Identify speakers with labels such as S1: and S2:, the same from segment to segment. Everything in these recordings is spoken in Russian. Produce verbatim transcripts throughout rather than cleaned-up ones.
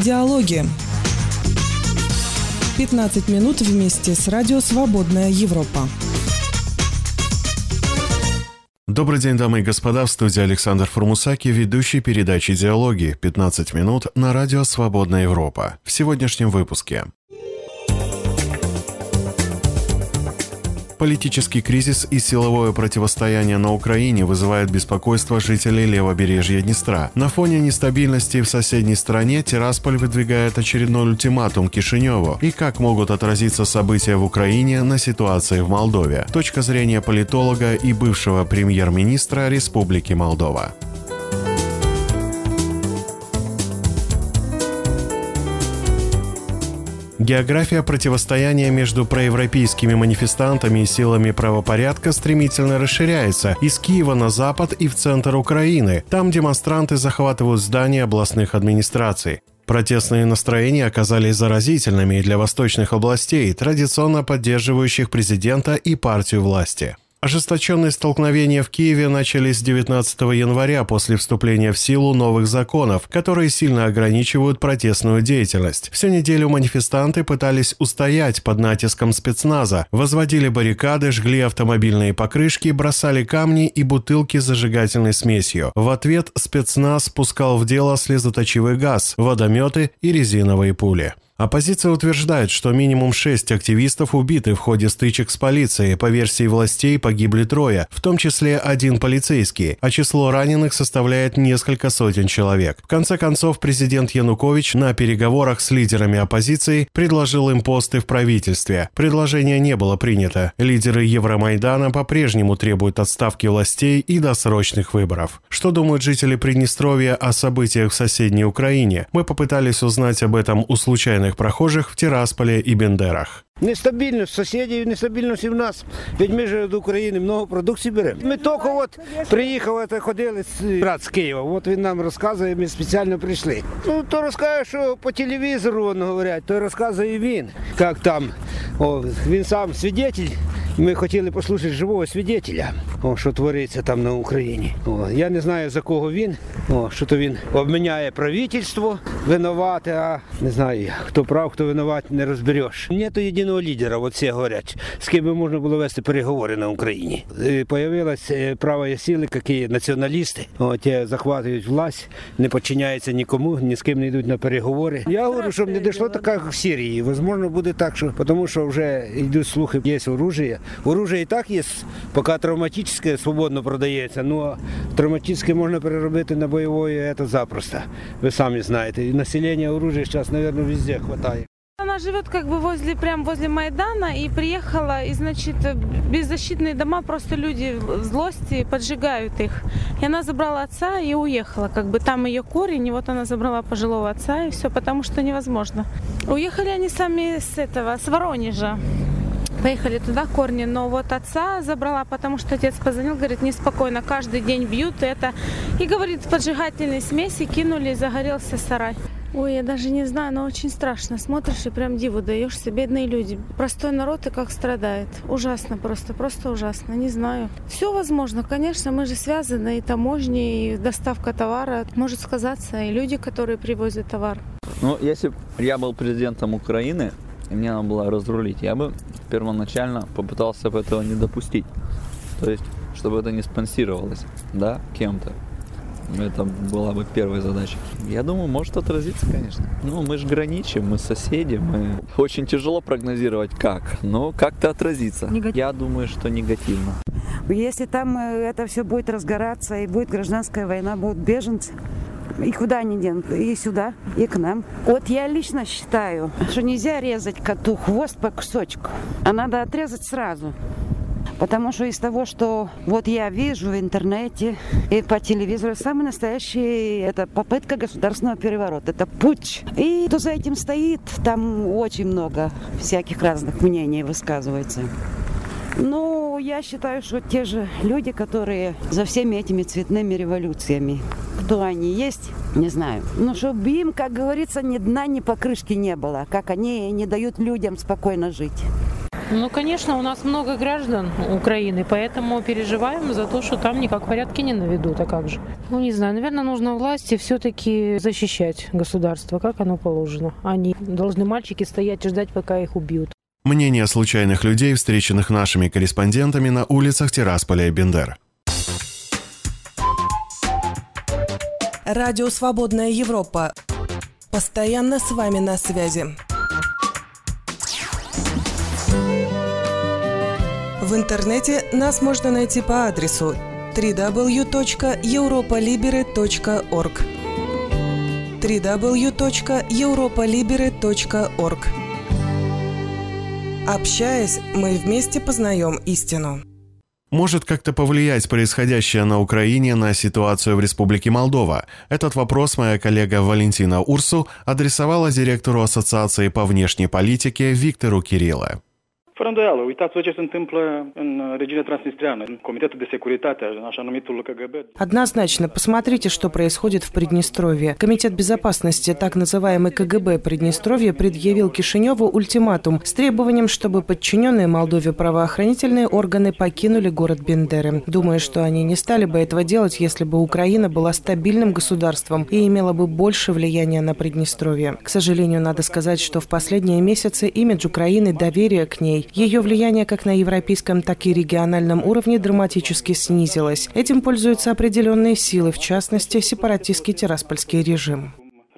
S1: Диалоги. пятнадцать минут вместе с радио «Свободная Европа».
S2: Добрый день, дамы и господа, в студии Александр Формусаки, ведущий передачи «Диалоги». пятнадцать минут на радио «Свободная Европа». В сегодняшнем выпуске. Политический кризис и силовое противостояние на Украине вызывают беспокойство жителей левобережья Днестра. На фоне нестабильности в соседней стране Тирасполь выдвигает очередной ультиматум Кишиневу. И как могут отразиться события в Украине на ситуации в Молдове? Точка зрения политолога и бывшего премьер-министра Республики Молдова. География противостояния между проевропейскими манифестантами и силами правопорядка стремительно расширяется из Киева на запад и в центр Украины. Там демонстранты захватывают здания областных администраций. Протестные настроения оказались заразительными для восточных областей, традиционно поддерживающих президента и партию власти. Ожесточенные столкновения в Киеве начались девятнадцатого января после вступления в силу новых законов, которые сильно ограничивают протестную деятельность. Всю неделю манифестанты пытались устоять под натиском спецназа, возводили баррикады, жгли автомобильные покрышки, бросали камни и бутылки с зажигательной смесью. В ответ спецназ пускал в дело слезоточивый газ, водометы и резиновые пули. Оппозиция утверждает, что минимум шесть активистов убиты в ходе стычек с полицией. По версии властей погибли трое, в том числе один полицейский, а число раненых составляет несколько сотен человек. В конце концов, президент Янукович на переговорах с лидерами оппозиции предложил им посты в правительстве. Предложение не было принято. Лидеры Евромайдана по-прежнему требуют отставки властей и досрочных выборов. Что думают жители Приднестровья о событиях в соседней Украине? Мы попытались узнать об этом у случайных прохожих в Тирасполе и Бендерах.
S3: Нестабільність сусідів, нестабільність і в нас. Ведь ми ж до України много продукції беремо. Ми тільки от приїхали, ходили брат з Києва. От він нам розказує, ми спеціально прийшли. Ну, то розказує, що по телевізору вони говорять, то розказує він, як там. О, він сам свідетель. Ми хотіли послухати живого свідетеля, о, що твориться там на Україні. О, я не знаю, за кого він, о, що то він обміняє правительство, винувате, а не знаю, хто прав, хто винуват, не розбереш. Нету єдиного лідера, от всі говорять, з ким би можна було вести переговори на Україні. І появилась праві сили, які націоналісти, о, ті захватують власть, не підчиняються нікому, ні з ким не йдуть на переговори. Я говорю, щоб не дійшло так, як в Сирії. Можливо, буде так, що, тому що вже йдуть слухи, є оружие. Оружие і так є, поки травматичне свободно продається, ну травматичне можна переробити на бойове, це запросто. Ви самі знаєте. І населення оружия зараз, мабуть, везде хватає.
S4: Она живет как бы возле, прям возле Майдана и приехала, и, значит, беззащитные дома, просто люди в злости поджигают их. И она забрала отца и уехала, как бы там ее корень, и вот она забрала пожилого отца, и все, потому что невозможно. Уехали они сами с этого, с Воронежа. Поехали туда, корни, но вот отца забрала, потому что отец позвонил, говорит, неспокойно, каждый день бьют это. И, говорит, поджигательные смеси кинули, загорелся сарай. Ой, я даже не знаю, но очень страшно. Смотришь и прям диву даешься, бедные люди. Простой народ и как страдает. Ужасно просто, просто ужасно, не знаю. Все возможно, конечно, мы же связаны, и таможни, и доставка товара может сказаться, и люди, которые привозят товар.
S5: Ну, если бы я был президентом Украины, и мне надо было разрулить, я бы первоначально попытался бы этого не допустить. То есть, чтобы это не спонсировалось, да, кем-то. Это была бы первая задача. Я думаю, может отразиться, конечно. Ну, мы же граничим, мы соседи, мы... Очень тяжело прогнозировать как, но как-то отразится. Негатив. Я думаю, что негативно.
S6: Если там это все будет разгораться, и будет гражданская война, будут беженцы, и куда они денут? И сюда, и к нам. Вот я лично считаю, что нельзя резать коту хвост по кусочку, а надо отрезать сразу. Потому что из того, что вот я вижу в интернете и по телевизору, самый настоящий это попытка государственного переворота, это путч. И кто за этим стоит, там очень много всяких разных мнений высказывается. Ну, я считаю, что те же люди, которые за всеми этими цветными революциями, кто они есть, не знаю. Ну, чтобы им, как говорится, ни дна, ни покрышки не было, как они не дают людям спокойно жить.
S7: Ну, конечно, у нас много граждан Украины, поэтому переживаем за то, что там никак порядки не наведут, а как же. Ну, не знаю, наверное, нужно власти все-таки защищать государство, как оно положено. Они должны, мальчики, стоять и ждать, пока их убьют.
S2: Мнение случайных людей, встреченных нашими корреспондентами на улицах Тирасполя и Бендер.
S1: Радио «Свободная Европа». Постоянно с вами на связи. В интернете нас можно найти по адресу дабл ю дабл ю дабл ю точка европа либере точка орг дабл ю дабл ю дабл ю точка европа либере точка орг. Общаясь, мы вместе познаем истину.
S2: Может как-то повлиять происходящее на Украине на ситуацию в Республике Молдова? Этот вопрос моя коллега Валентина Урсу адресовала директору Ассоциации по внешней политике Victoru Chirila.
S8: Fără îndoială, uitați-vă ce se întâmplă în regiunea transnistreană, în Comitetul de Securitate, așa numitul К Г Б.
S1: Однозначно, посмотрите, что происходит в Приднестровье. Комитет безопасности, так называемый К Г Б Приднестровья, предъявил Кишиневу ультиматум с требованием, чтобы подчиненные Молдове правоохранительные органы покинули город Бендеры. Думаю, что они не стали бы этого делать, если бы Украина была стабильным государством и имела бы больше влияния на Приднестровье. К сожалению, надо сказать, что в последние месяцы имидж Украины, доверие к ней, ее влияние как на европейском, так и региональном уровне драматически снизилось. Этим пользуются определенные силы, в частности, сепаратистский тираспольский режим.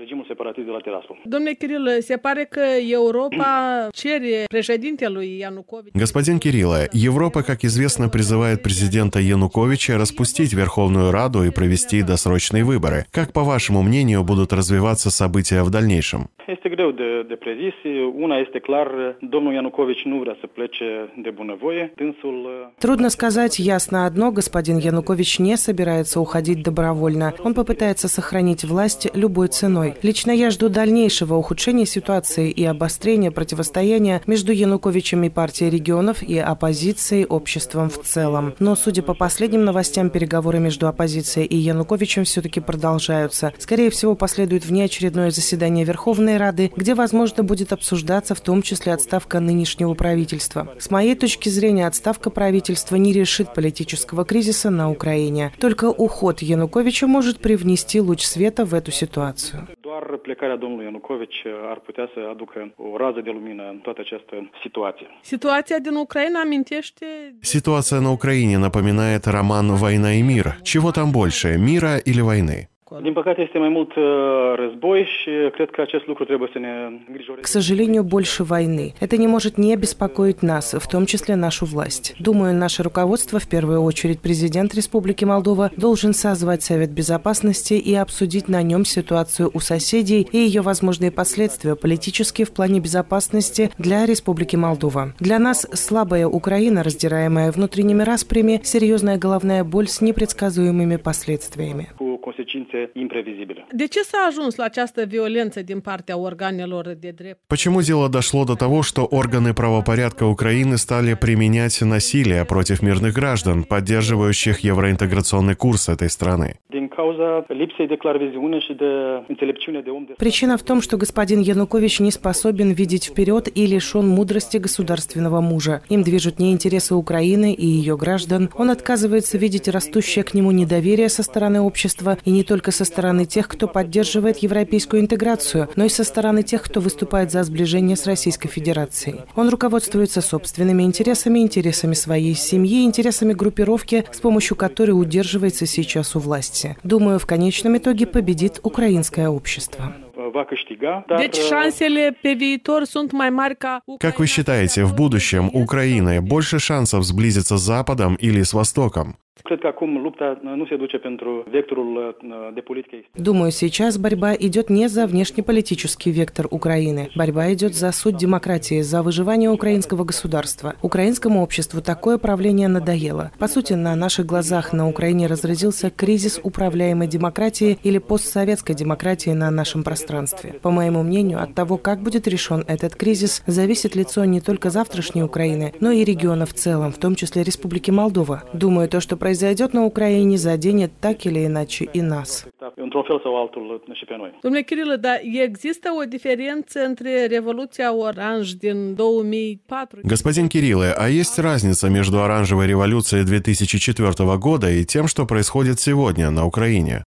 S9: Domnule Chiril, se pare că Europa cere președintelui Янукович.
S2: Господин Кирилла, Европа, как известно, призывает президента Януковича распустить Верховную Раду и провести досрочные выборы. Как, по вашему мнению, будут развиваться события в дальнейшем?
S8: Este greu de, de prezis. Una este clar, domnul Янукович nu vrea să plece de bunăvoie. Dânsul...
S1: Трудно сказать, ясно одно, господин Янукович не собирается уходить добровольно. Он попытается сохранить власть любой ценой. Лично я жду дальнейшего ухудшения ситуации и обострения противостояния между Януковичем и партией регионов и оппозицией, обществом в целом. Но, судя по последним новостям, переговоры между оппозицией и Януковичем все-таки продолжаются. Скорее всего, последует внеочередное заседание Верховной Рады, где, возможно, будет обсуждаться в том числе отставка нынешнего правительства. С моей точки зрения, отставка правительства не решит политического кризиса на Украине. Только уход Януковича может привнести луч света в эту ситуацию.
S8: Doar plecarea domnului Янукович ar putea să aducă o rază de lumină în toată această situație.
S9: Situația din Ucraina amintește...
S2: Ситуация на Украине напоминает роман «Война и мир». Чего там больше, мира или войны?
S8: Din păcate este mai mult război și cred că acest lucru trebuie să ne îngrijoreze.
S1: К сожалению, больше войны. Это не может не беспокоить нас, в том числе нашу власть. Думаю, наше руководство, в первую очередь президент Республики Молдова, должен созвать Совет Безопасности и обсудить на нем ситуацию у соседей и ее возможные последствия политически в плане безопасности для Республики Молдова. Для нас слабая Украина, раздираемая внутренними распрями, серьезная головная боль с непредсказуемыми последствиями.
S9: De ce s-a ajuns la această violență din partea organelor de drept?
S2: Почему дело дошло до того, что органы правопорядка Украины стали применять насилие против мирных граждан, поддерживающих евроинтеграционный курс этой страны?
S1: Причина в том, что господин Янукович не способен видеть вперед и лишен мудрости государственного мужа. Им движут не интересы Украины и ее граждан. Он отказывается видеть растущее к нему недоверие со стороны общества, и не только со стороны тех, кто поддерживает европейскую интеграцию, но и со стороны тех, кто выступает за сближение с Российской Федерацией. Он руководствуется собственными интересами, интересами своей семьи, интересами группировки, с помощью которой удерживается сейчас у власти. Думаю, в конечном итоге победит украинское общество.
S9: Deci șansele pe viitor sunt mai mari ca...
S2: Как вы считаете, в будущем у Украины больше шансов сблизиться с Западом или с Востоком?
S1: Думаю, сейчас борьба идет не за внешнеполитический вектор Украины. Борьба идет за суть демократии, за выживание украинского государства. Украинскому обществу такое правление надоело. По сути, на наших глазах на Украине разразился кризис управляемой демократии или постсоветской демократии на нашем пространстве. По моему мнению, от того, как будет решен этот кризис, зависит лицо не только завтрашней Украины, но и региона в целом, в том числе Республики Молдова. Думаю, то, что происходит произойдет на Украине, заденет так или иначе и нас.
S9: Domnule Kirilă, dar există o diferență între Revoluția Oranj din două mii patru?
S2: Господин Кирилле, а есть разница между оранжевой революцией две тысячи четвёртого года и тем, что происходит сегодня на Украине?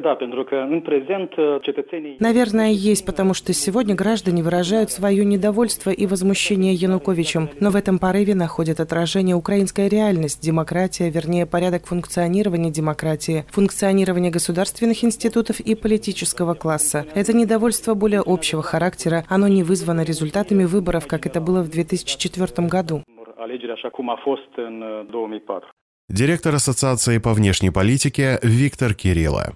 S1: Наверное, есть, потому что сегодня граждане выражают свое недовольство и возмущение Януковичем, но в этом порыве находит отражение украинская реальность, демократия, вернее, порядок функционирования демократии, функционирование государственных институтов и политического класса. Это недовольство более общего характера, оно не вызвано результатами выборов, как это было в две тысячи четвёртом году.
S2: Директор Ассоциации по внешней политике Виктор Кирилло.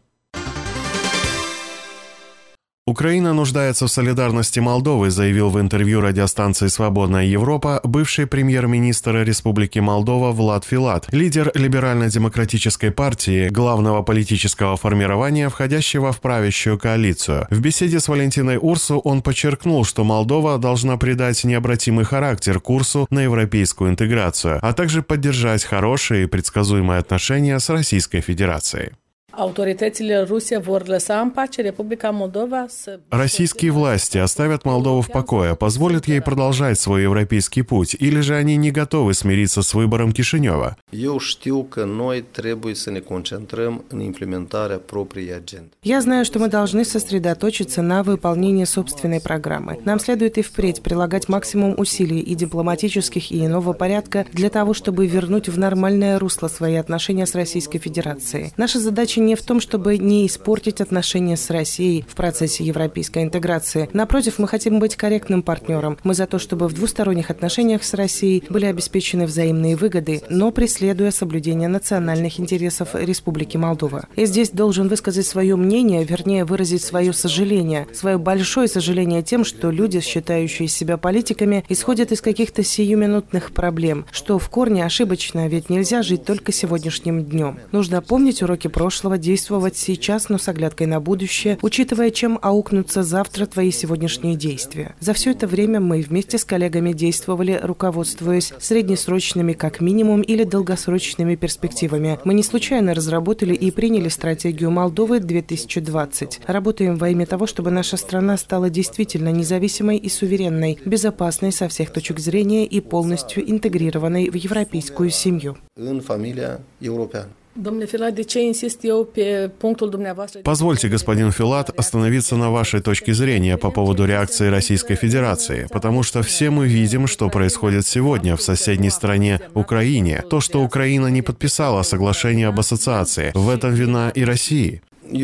S2: Украина нуждается в солидарности Молдовы, заявил в интервью радиостанции «Свободная Европа» бывший премьер-министр Республики Молдова Влад Филат, лидер либерально-демократической партии, главного политического формирования, входящего в правящую коалицию. В беседе с Валентиной Урсу он подчеркнул, что Молдова должна придать необратимый характер курсу на европейскую интеграцию, а также поддержать хорошие и предсказуемые отношения с Российской Федерацией. Российские власти оставят Молдову в покое, позволят ей продолжать свой европейский путь, или же они не готовы смириться с выбором Кишинева?
S1: Я знаю, что мы должны сосредоточиться на выполнении собственной программы. Нам следует и впредь прилагать максимум усилий и дипломатических, и иного порядка для того, чтобы вернуть в нормальное русло свои отношения с Российской Федерацией. Наша задача не в том, чтобы не испортить отношения с Россией в процессе европейской интеграции. Напротив, мы хотим быть корректным партнером. Мы за то, чтобы в двусторонних отношениях с Россией были обеспечены взаимные выгоды, но преследуя соблюдение национальных интересов Республики Молдова. И здесь должен высказать свое мнение, вернее, выразить свое сожаление, свое большое сожаление тем, что люди, считающие себя политиками, исходят из каких-то сиюминутных проблем, что в корне ошибочно, ведь нельзя жить только сегодняшним днем. Нужно помнить уроки прошлого, действовать сейчас, но с оглядкой на будущее, учитывая, чем аукнутся завтра твои сегодняшние действия. За все это время мы вместе с коллегами действовали, руководствуясь среднесрочными как минимум или долгосрочными перспективами. Мы не случайно разработали и приняли стратегию Молдовы две тысячи двадцать. Работаем во имя того, чтобы наша страна стала действительно независимой и суверенной, безопасной со всех точек зрения и полностью интегрированной в европейскую семью.
S2: Позвольте, господин Филат, остановиться на вашей точке зрения по поводу реакции Российской Федерации, потому что все мы видим, что происходит сегодня в соседней стране Украине. То, что Украина не подписала соглашение об ассоциации, в этом вина и России.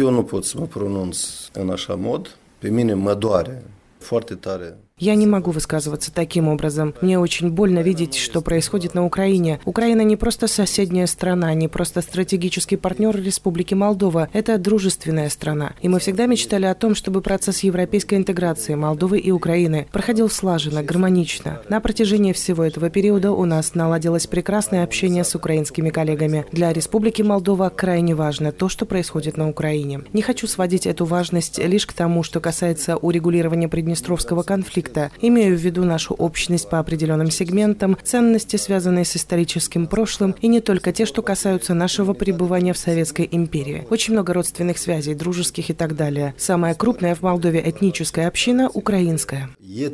S1: Я не могу высказываться таким образом. Мне очень больно видеть, что происходит на Украине. Украина не просто соседняя страна, не просто стратегический партнер Республики Молдова. Это дружественная страна. И мы всегда мечтали о том, чтобы процесс европейской интеграции Молдовы и Украины проходил слаженно, гармонично. На протяжении всего этого периода у нас наладилось прекрасное общение с украинскими коллегами. Для Республики Молдова крайне важно то, что происходит на Украине. Не хочу сводить эту важность лишь к тому, что касается урегулирования Приднестровского конфликта. Имею в виду нашу общность по определенным сегментам, ценности, связанные с историческим прошлым, и не только те, что касаются нашего пребывания в Советской империи. Очень много родственных связей, дружеских и так далее. Самая крупная в Молдове этническая община – украинская.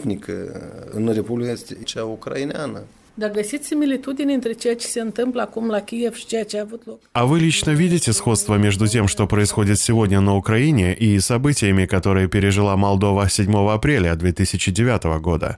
S2: А вы лично видите сходство между тем, что происходит сегодня на Украине, и событиями, которые пережила Молдова седьмого апреля две тысячи девятого года?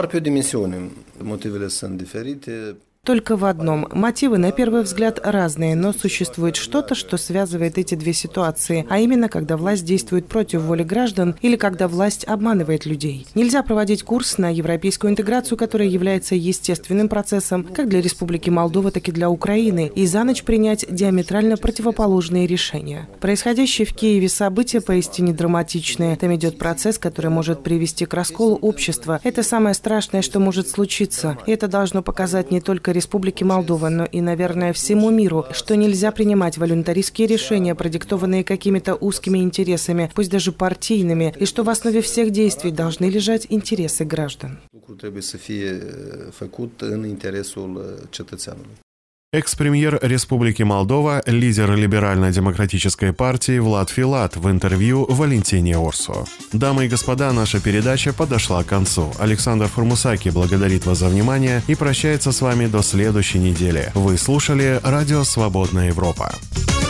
S1: Только в одном. Мотивы, на первый взгляд, разные, но существует что-то, что связывает эти две ситуации, а именно, когда власть действует против воли граждан или когда власть обманывает людей. Нельзя проводить курс на европейскую интеграцию, которая является естественным процессом как для Республики Молдова, так и для Украины, и за ночь принять диаметрально противоположные решения. Происходящие в Киеве события поистине драматичные. Там идет процесс, который может привести к расколу общества. Это самое страшное, что может случиться. И это должно показать не только Республики Молдова, но и, наверное, всему миру, что нельзя принимать волюнтаристские решения, продиктованные какими-то узкими интересами, пусть даже партийными, и что в основе всех действий должны лежать интересы граждан.
S2: Экс-премьер Республики Молдова, лидер либерально-демократической партии Влад Филат в интервью Валентине Орсу. Дамы и господа, наша передача подошла к концу. Александр Формусаки благодарит вас за внимание и прощается с вами до следующей недели. Вы слушали Радио Свободная Европа.